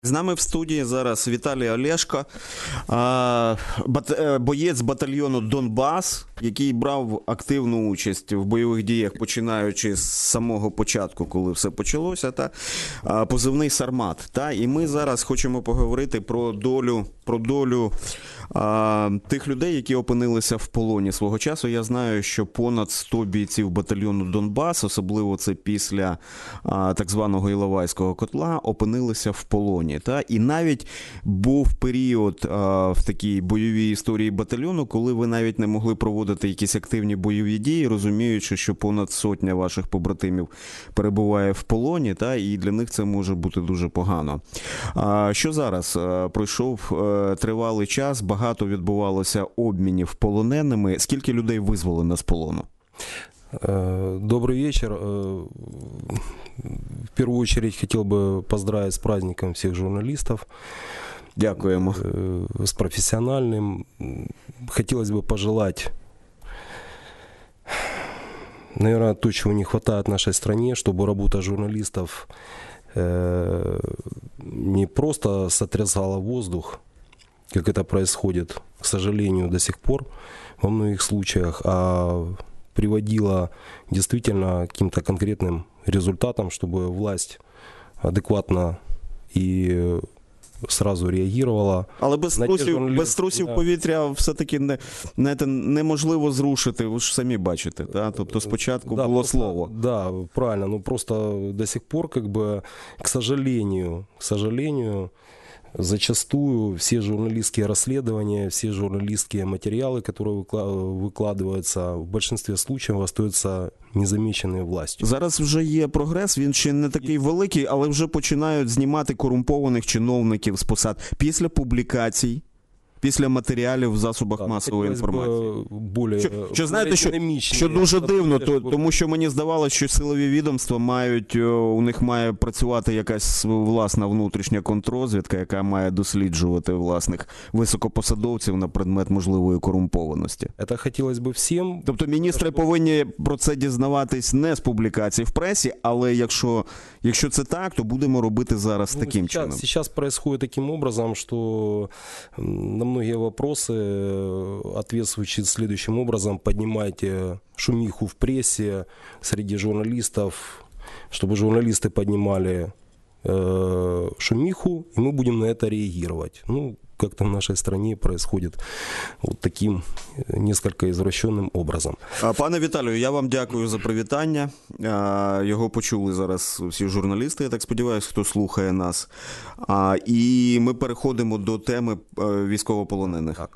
З нами в студії зараз Віталій Олешко, боєць батальйону «Донбас», який брав активну участь в бойових діях, починаючи з самого початку, коли все почалося, позивний «Сармат». І ми зараз хочемо поговорити про долю тих людей, які опинилися в полоні свого часу. Я знаю, що понад 100 бійців батальйону «Донбас», особливо це після так званого Іловайського котла, опинилися в полоні. І навіть був період в такій бойовій історії батальйону, коли ви навіть не могли проводити якісь активні бойові дії, розуміючи, що понад сотня ваших побратимів перебуває в полоні, і для них це може бути дуже погано. Що зараз? Пройшов тривалий час, багато відбувалося обмінів полоненими. Скільки людей визволено з полону? Добрый вечер. В первую очередь хотел бы поздравить с праздником всех журналистов. Дякуємо. С профессиональным. Хотелось бы пожелать, наверное, то, чего не хватает нашей стране, чтобы работа журналистов не просто сотрясала воздух, как это происходит, к сожалению, до сих пор во многих случаях, а приводила действительно к каким-то конкретным результатам, чтобы власть адекватно и сразу реагувала. Але без трусів повітря все-таки неможливо зрушити, ви ж самі бачите. Тобто спочатку було слово. Да, правильно. Но просто до сих пор, к сожалению, зачастую все журналистские расследования, все журналистские материалы, которые выкладываются, в большинстве случаев остаются незаміченою властю. Зараз вже є прогрес, він ще не такий великий, але вже починають знімати корумпованих чиновників з посад після публікацій, після матеріалів в засобах масової інформації. Що знаєте, що дуже дивно, тому що мені здавалося, що силові відомства у них має працювати якась власна внутрішня контррозвідка, яка має досліджувати власних високопосадовців на предмет можливої корумпованості. Це хотілося б всім. Тобто міністри повинні про це дізнаватись не з публікацій в пресі, але якщо це так, то будемо робити зараз таким чином. Зараз происходит таким образом, що на многие вопросы ответ звучит следующим образом: поднимайте шумиху в прессе среди журналистов, чтобы журналисты поднимали шумиху, и мы будем на это реагировать. Как-то в нашей стране происходит вот таким несколько извращенным образом. Пане Віталію, я вам дякую за привітання. Його почули зараз всі журналісти, я так сподіваюся, хто слухає нас. І ми переходимо до теми військовополонених. Так.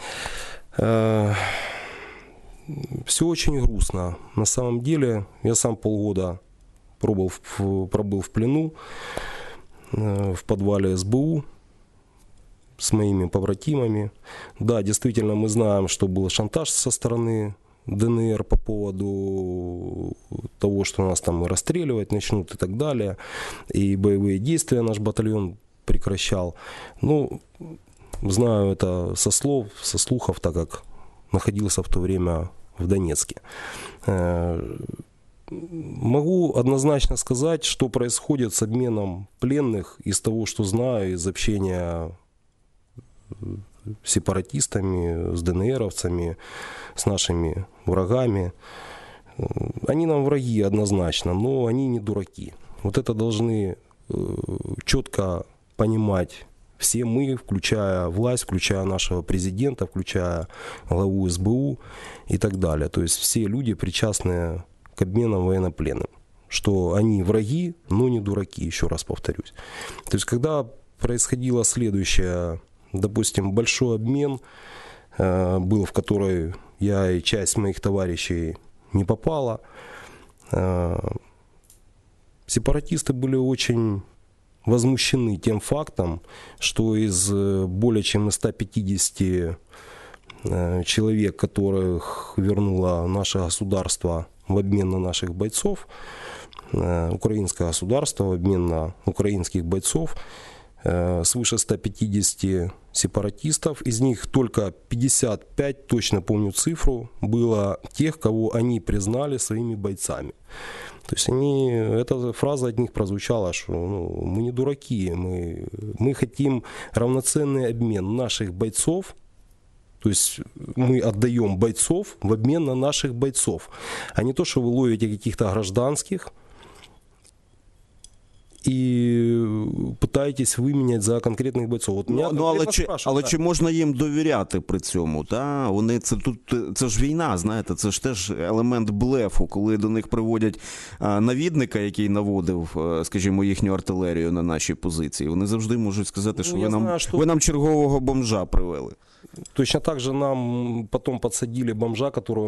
Все очень грустно. На самом деле, я сам полгода пробыл в плену в подвале СБУ с моими побратимами. Да, действительно, мы знаем, что был шантаж со стороны ДНР по поводу того, что нас там и расстреливать начнут и так далее. И боевые действия наш батальон прекращал. Знаю это со слухов, так как находился в то время в Донецке. Могу однозначно сказать, что происходит с обменом пленных из того, что знаю, из общения с сепаратистами, с ДНРовцами, с нашими врагами. Они нам враги однозначно, но они не дураки. Вот это должны четко понимать все мы, включая власть, включая нашего президента, включая главу СБУ и так далее. То есть все люди, причастные к обменам военнопленным. Что они враги, но не дураки, еще раз повторюсь. То есть когда происходило следующее: допустим, большой обмен был, в который я и часть моих товарищей не попала. Сепаратисты были очень возмущены тем фактом, что из более чем 150 человек, которых вернуло наше государство в обмен на наших бойцов, украинское государство в обмен на украинских бойцов, свыше 150 сепаратистов. Из них только 55, точно помню цифру, было тех, кого они признали своими бойцами. То есть эта фраза от них прозвучала, что мы не дураки, мы хотим равноценный обмен наших бойцов. То есть мы отдаем бойцов в обмен на наших бойцов, а не то, что вы ловите каких-то гражданских і питаєтесь виміняти за конкретних бойців. От але чи можна їм довіряти при цьому? Та? Це ж війна, знаєте, це ж теж елемент блефу, коли до них приводять навідника, який наводив, скажімо, їхню артилерію на наші позиції. Вони завжди можуть сказати, що ви нам чергового бомжа привели. Точно так же нам потом подсадили бомжа, которого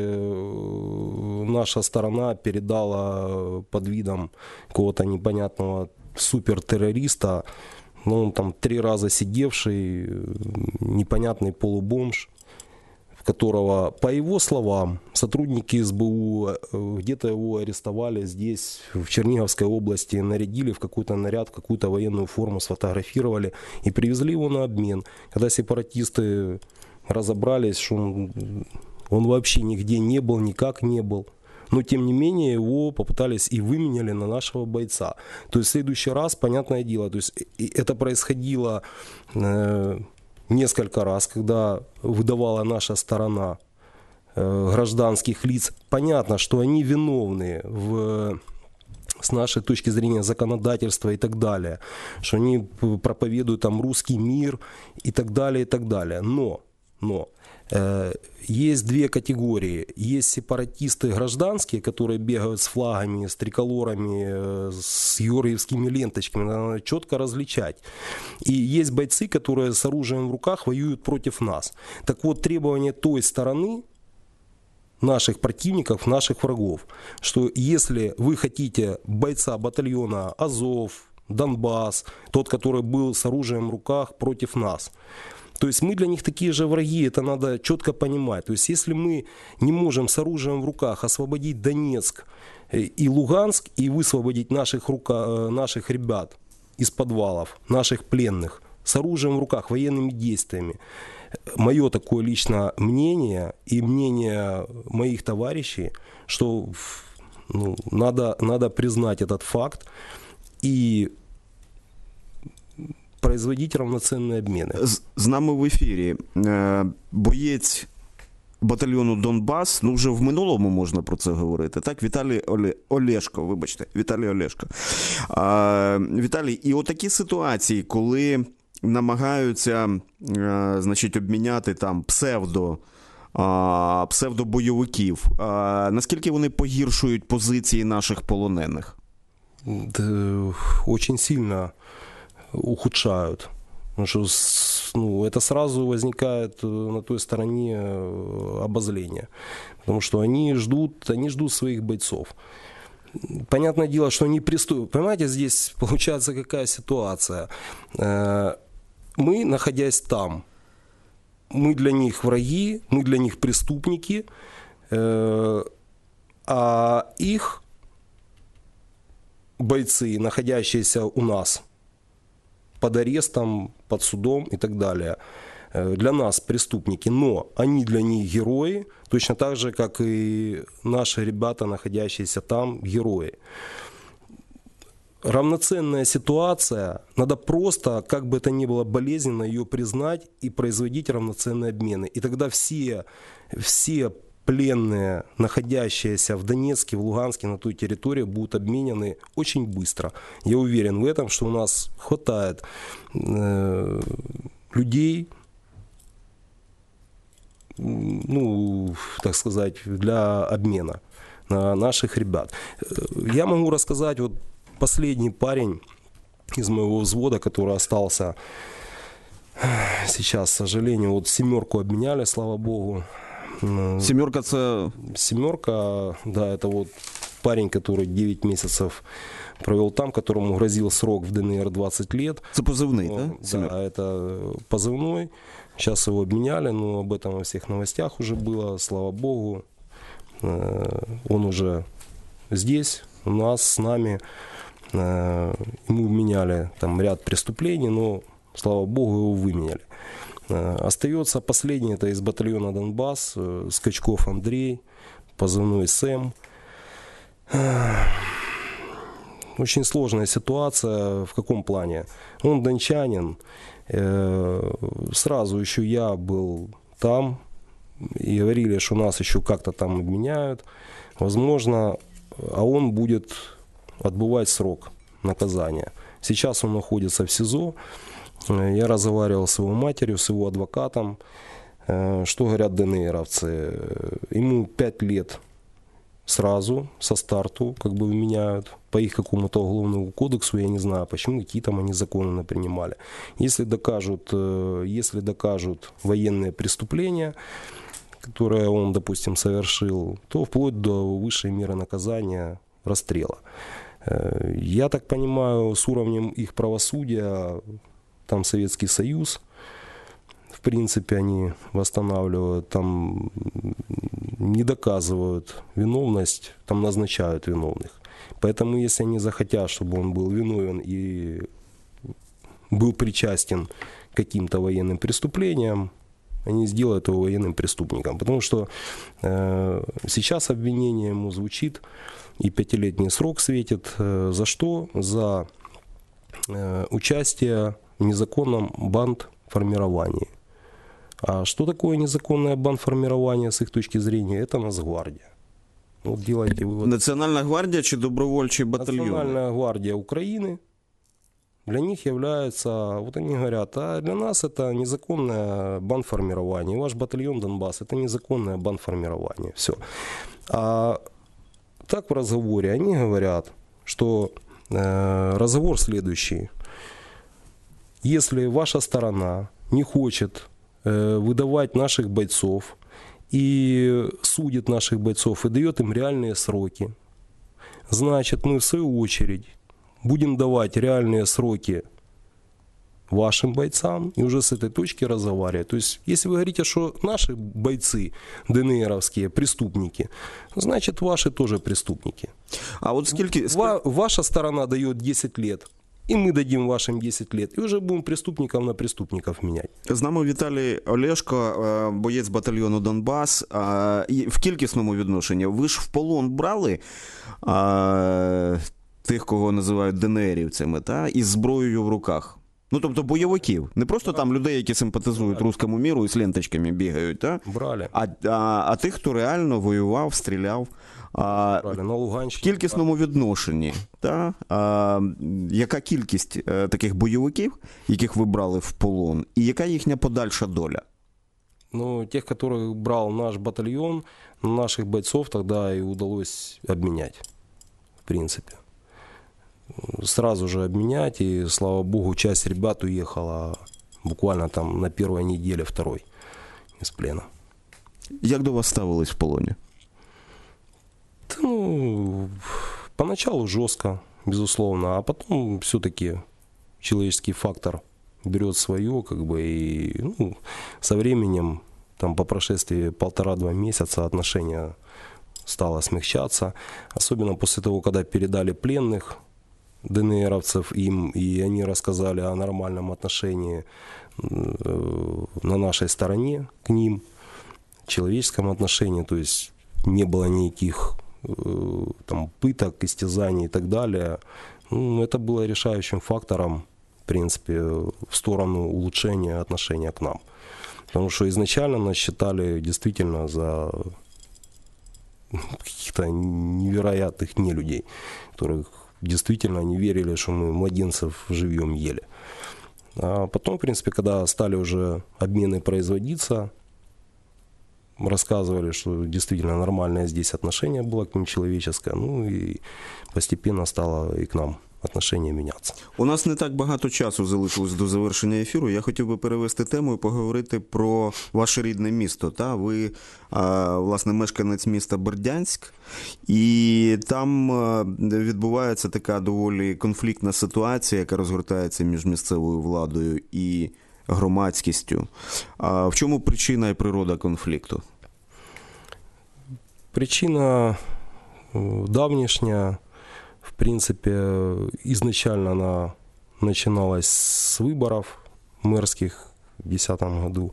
наша сторона передала под видом какого-то непонятного супертеррориста. Он там 3 раза сидевший, непонятный полубомж, которого, по его словам, сотрудники СБУ где-то его арестовали здесь, в Черниговской области, нарядили в какой-то наряд, в какую-то военную форму, сфотографировали и привезли его на обмен. Когда сепаратисты разобрались, что он вообще нигде не был, никак не был. Но, тем не менее, его попытались и выменяли на нашего бойца. То есть в следующий раз, понятное дело, то есть это происходило несколько раз, когда выдавала наша сторона гражданских лиц. Понятно, что они виновны с нашей точки зрения законодательства и так далее, что они проповедуют там русский мир и так далее, и так далее. Но есть 2 категории. Есть сепаратисты гражданские, которые бегают с флагами, с триколорами, с георгиевскими ленточками. Надо четко различать. И есть бойцы, которые с оружием в руках воюют против нас. Так вот, требование той стороны, наших противников, наших врагов, что если вы хотите бойца батальона Азов, Донбасс, тот, который был с оружием в руках против нас, то есть мы для них такие же враги, это надо четко понимать. То есть если мы не можем с оружием в руках освободить Донецк и Луганск и высвободить наших ребят из подвалов, наших пленных, с оружием в руках, военными действиями, мое такое личное мнение и мнение моих товарищей, что надо признать этот факт и производить равноценные обмены. З нами в ефірі боєць батальйону Донбас, вже в минулому можна про це говорити, так? Віталій Олешко, вибачте, Віталій Олешко. Віталій, і отакі ситуації, коли намагаються, значить, обміняти там псевдобойовиків, наскільки вони погіршують позиції наших полонених? Очень сильно ухудшают. Потому что это сразу возникает на той стороне обозление. Потому что они ждут своих бойцов. Понятное дело, что они приступят. Понимаете, здесь получается какая ситуация. Мы, находясь там, мы для них враги, мы для них преступники, а их бойцы, находящиеся у нас под арестом, под судом и так далее, для нас преступники, но они для них герои, точно так же, как и наши ребята, находящиеся там, герои. Равноценная ситуация, надо просто, как бы это ни было болезненно, ее признать и производить равноценные обмены. И тогда все пленные, находящиеся в Донецке, в Луганске, на той территории, будут обменены очень быстро. Я уверен в этом, что у нас хватает людей, так сказать, для обмена на наших ребят. Я могу рассказать, вот последний парень из моего взвода, который остался сейчас, к сожалению, вот 7 обменяли, слава богу. 7 это... 7, да, это вот парень, который 9 месяцев провел там, которому грозил срок в ДНР 20 лет. Это позывной, да? Да, это позывной. Сейчас его обменяли, но об этом во всех новостях уже было, слава богу. Он уже здесь, у нас, с нами. Ему вменяли там ряд преступлений, но, слава богу, его выменяли. Остается последний, это из батальона «Донбасс», Скачков Андрей, позывной «Сэм». Очень сложная ситуация. В каком плане? Он дончанин. Сразу еще я был там. И говорили, что нас еще как-то там обменяют. Возможно, а он будет отбывать срок наказания. Сейчас он находится в СИЗО. Я разговаривал с его матерью, с его адвокатом. Что говорят ДНРовцы? Ему 5 лет сразу, со старту, как бы меняют. По их какому-то уголовному кодексу, я не знаю, почему, какие там они законы принимали. Если докажут военные преступления, которые он, допустим, совершил, то вплоть до высшей меры наказания расстрела. Я так понимаю, с уровнем их правосудия, там Советский Союз, в принципе, они восстанавливают, там не доказывают виновность, там назначают виновных. Поэтому, если они захотят, чтобы он был виновен и был причастен к каким-то военным преступлениям, они сделают его военным преступником. Потому что сейчас обвинение ему звучит, и 5-летний срок светит. За что? За участие в незаконном бандформировании. А что такое незаконное бандформирование с их точки зрения? Это Нацгвардия. Вот делайте вывод. Національна гвардія чи добровольчий батальйон? Национальная гвардия Украины для них является, вот они говорят, а для нас это незаконное бандформирование. Ваш батальон Донбасс это незаконное бандформирование. Все. А так в разговоре они говорят, что разговор следующий. Если ваша сторона не хочет выдавать наших бойцов и судит наших бойцов и дает им реальные сроки, значит, мы в свою очередь будем давать реальные сроки вашим бойцам и уже с этой точки разговаривать. То есть, если вы говорите, что наши бойцы ДНРовские преступники, значит, ваши тоже преступники. А от скільки... Ваша сторона дает 10 лет, и мы дадим вашим 10 лет, и уже будем преступников на преступников менять. З нами Віталій Олешко, боєць батальйону «Донбас». І в кількісному відношенні, ви ж в полон брали тих, кого називають ДНРівцями, та? Із зброєю в руках? Ну, тобто бойовиків. Не просто там людей, які симпатизують руському міру і з ленточками бігають, та? Брали. А тих, хто реально воював, стріляв. Брали на Луганщині. В кількісному відношенні, та? Яка кількість таких бойовиків, яких ви брали в полон, і яка їхня подальша доля? Ну, тех, которых брал наш батальон, наших бойцов тогда и удалось обменять, в принципе. Сразу же обменять, и, слава богу, часть ребят уехала буквально там на первой неделе, второй из плена. Як до вас ставились в полоні? Ну, поначалу жестко, безусловно, а потом все-таки человеческий фактор берет свое, как бы, и ну, со временем, там, по прошествии 1,5-2 месяца отношение стало смягчаться, особенно после того, когда передали пленных ДНРовцев им, и они рассказали о нормальном отношении на нашей стороне к ним, человеческом отношении, то есть не было никаких там пыток, истязаний и так далее. Ну, это было решающим фактором, в принципе, в сторону улучшения отношения к нам. Потому что изначально нас считали действительно за каких-то невероятных нелюдей, которых действительно не верили, что мы младенцев живьем ели. А потом, в принципе, когда стали уже обмены производиться, рассказывали, что действительно нормальное здесь отношение было к ним человеческое, ну и постепенно стало и к нам отношение меняться. У нас не так багато часу залишилось до завершення ефіру. Я хотів би перевести тему і поговорити про ваше рідне місто. Та? Ви, власне, мешканець міста Бердянськ, і там відбувається така доволі конфліктна ситуація, яка розгортається між місцевою владою і громадськістю. В чому причина і природа конфлікту? Причина давнішня. В принципе, изначально она начиналась с выборов мэрских в 2010 году.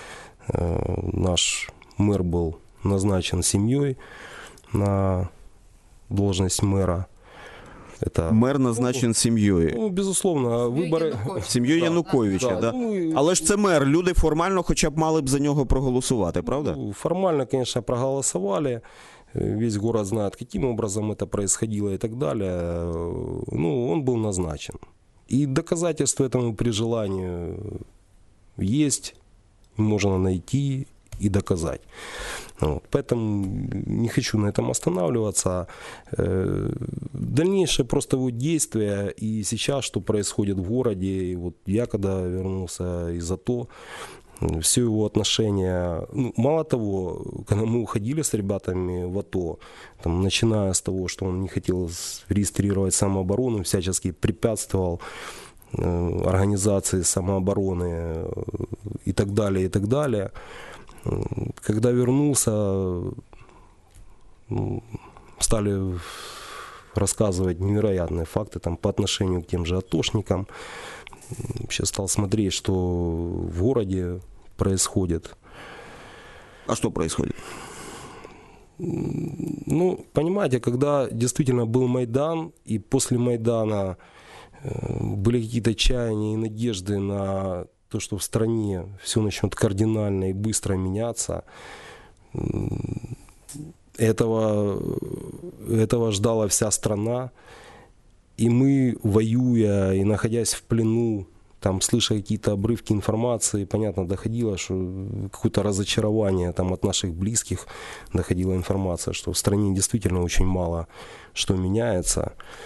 Наш мэр был назначен семьей на должность мэра. Это, Мер назначен сім'єю. ну, безусловно, вибори... Януковича. Сім'єю Януковича, Да, да? ну, Але ж це мер, люди формально хоча б мали б за нього проголосувати, правда? Ну, формально, конечно, проголосовали. Весь город знает, каким образом это происходило и так далее. Ну, он был назначен. И доказательства этому при желании есть, можно найти и доказать. Вот. Поэтому не хочу на этом останавливаться. Дальнейшее просто его действия и сейчас, что происходит в городе. И вот я, когда вернулся из АТО, все его отношения, ну, мало того, когда мы уходили с ребятами в АТО, там, начиная с того, что он не хотел регистрировать самооборону, всячески препятствовал организации самообороны и так далее, и так далее. Когда вернулся, стали рассказывать невероятные факты там, по отношению к тем же атошникам. Сейчас стал смотреть, что в городе происходит. А що происходит? Ну, понимаете, когда действительно был Майдан, и после Майдана были какие-то чаяния и надежды на то, что в стране все начнет кардинально и быстро меняться, этого ждала вся страна. И мы, воюя и находясь в плену, там, слыша какие-то обрывки информации, понятно, доходило, что какое-то разочарование там, от наших близких, доходила информация, что в стране действительно очень мало что меняется.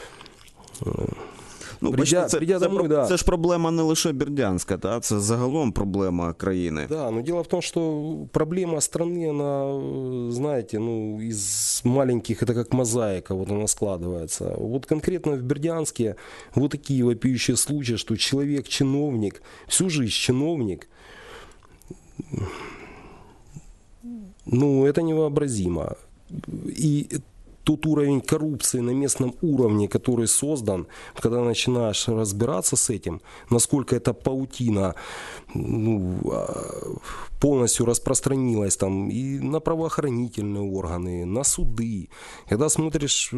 Ну, Придя домой, да. Це ж проблема не лише Бердянська, та? Це загалом проблема країни. Да, но дело в том, что проблема страны, она, знаете, ну, из маленьких, это как мозаика, вот она складывается. Вот конкретно в Бердянске вот такие вопиющие случаи, что человек-чиновник, всю жизнь чиновник, ну, это невообразимо. И тот уровень коррупции на местном уровне, который создан, когда начинаешь разбираться с этим, насколько эта паутина, ну, полностью распространилась там и на правоохранительные органы, на суды. Когда смотришь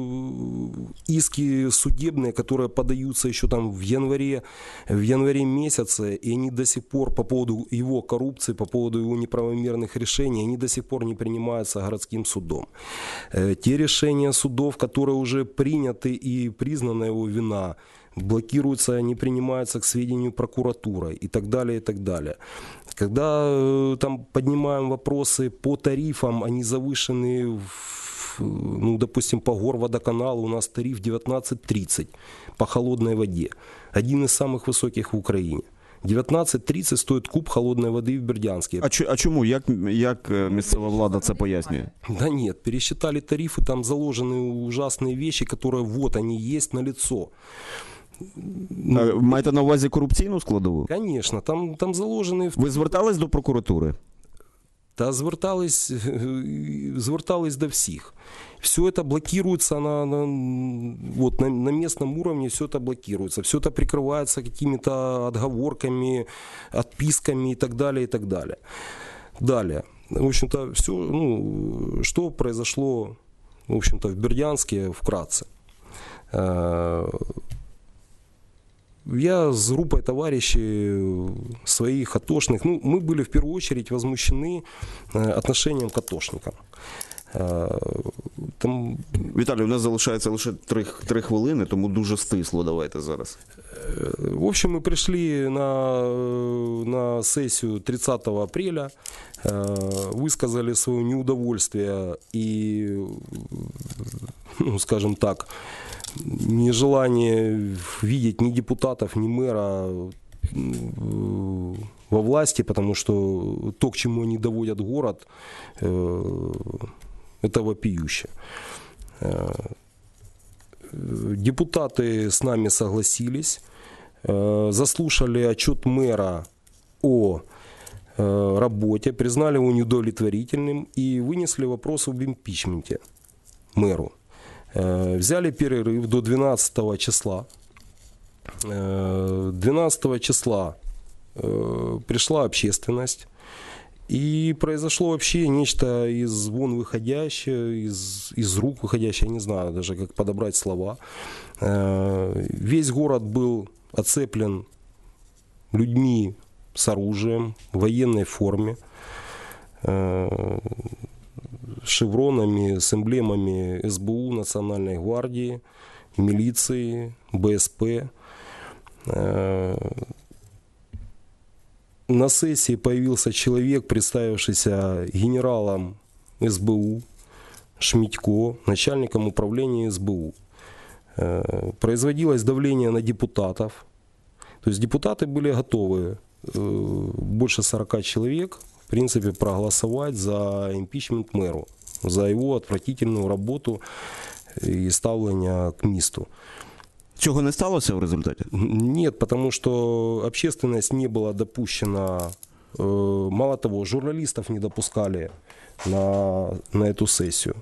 иски судебные, которые подаются еще там в январе месяце, и они до сих пор по поводу его коррупции, по поводу его неправомерных решений, они до сих пор не принимаются городским судом. Те решения судов, которые уже приняты и признана его вина, блокируются, не принимаются к сведению прокуратурой и так далее, и так далее. Когда там поднимаем вопросы по тарифам, они завышены, ну, допустим, по Горводоканалу у нас тариф 19,30 по холодной воде. Один из самых высоких в Украине. 19,30 стоит куб холодной воды в Бердянске. А чому? Як місцева влада це пояснює? Да нет, пересчитали тарифы, там заложены ужасные вещи, которые вот они есть налицо. Маєте на увазі корупційну складову? Конечно, там заложены... Ви звертались до прокуратури? Та звертались до всіх. Все это блокируется на местном уровне, все это блокируется. Все это прикрывается какими-то отговорками, отписками и так далее, и так далее. Далее. В общем-то, все, ну, что произошло, в общем-то, в Бердянске вкратце. Я с группой товарищей своих атошных, ну, мы были в первую очередь возмущены отношением к атошникам. Там... Віталій, у нас залишається лише 3 хвилини, тому дуже стисло давайте зараз. В общем, мы пришли на сессию 30 апреля, высказали свое неудовольствие и, ну, скажем так, нежелание видеть ни депутатов, ни мэра во власти, потому что то, к чему они доводят город, это вопиюще. Депутаты с нами согласились, заслушали отчет мэра о работе, признали его неудовлетворительным и вынесли вопрос об импичменте мэру. Взяли перерыв до 12 числа. 12 числа пришла общественность. И произошло вообще нечто из вон выходящее, из рук выходящее, я не знаю даже, как подобрать слова. Весь город был оцеплен людьми с оружием, в военной форме, шевронами, с эмблемами СБУ, Национальной гвардии, милиции, БСП. На сессии появился человек, представившийся генералом СБУ Шмидько, начальником управления СБУ. Производилось давление на депутатов. То есть депутаты были готовы, больше 40 человек, в принципе, проголосовать за импичмент мэру, за его отвратительную работу и ставлення к місту. Цього не сталося в результаті? Нет, потому что общественность не была допущена. Мало того, журналистов не допускали на эту сессию.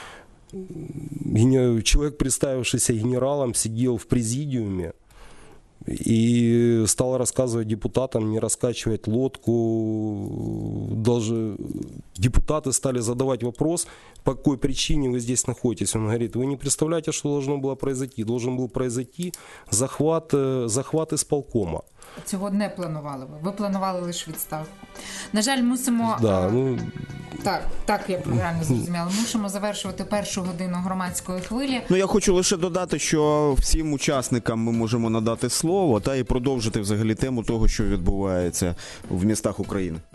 Человек, представившийся генералом, сидел в президиуме и стал рассказывать депутатам не раскачивать лодку. Даже депутаты стали задавать вопрос, по какой причине вы здесь находитесь. Он говорит, вы не представляете, что должно было произойти. Должен был произойти захват исполкома. Цього не планували ви. Ви планували лише відставку. На жаль, мусимо... Да, Так, я правильно зрозуміла. Мусимо завершувати першу годину громадської хвилі. Я хочу лише додати, що всім учасникам ми можемо надати слово і продовжити взагалі тему того, що відбувається в містах України.